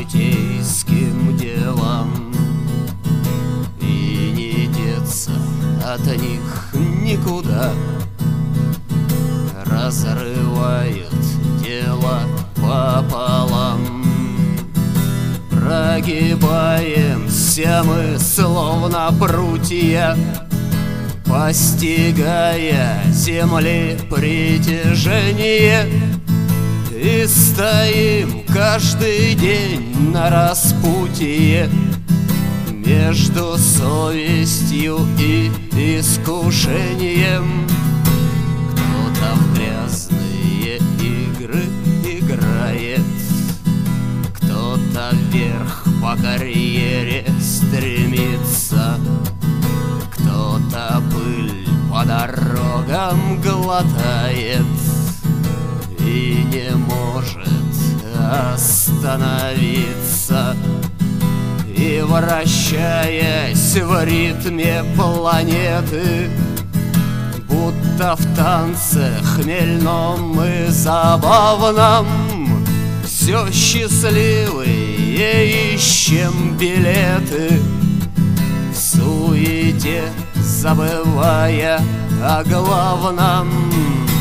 житейским делам, и не деться от них никуда. Разрывают тело пополам, прогибаемся мы, словно прутья, постигая земли притяжение. И стоим каждый день на распутье между совестью и искушением. Кто-то в грязные игры играет, кто-то вверх по карьере стремится, кто-то пыль по дорогам глотает и не может остановиться. И, вращаясь в ритме планеты, будто в танце хмельном и забавном, все счастливые ищем билеты, в суете забывая о главном.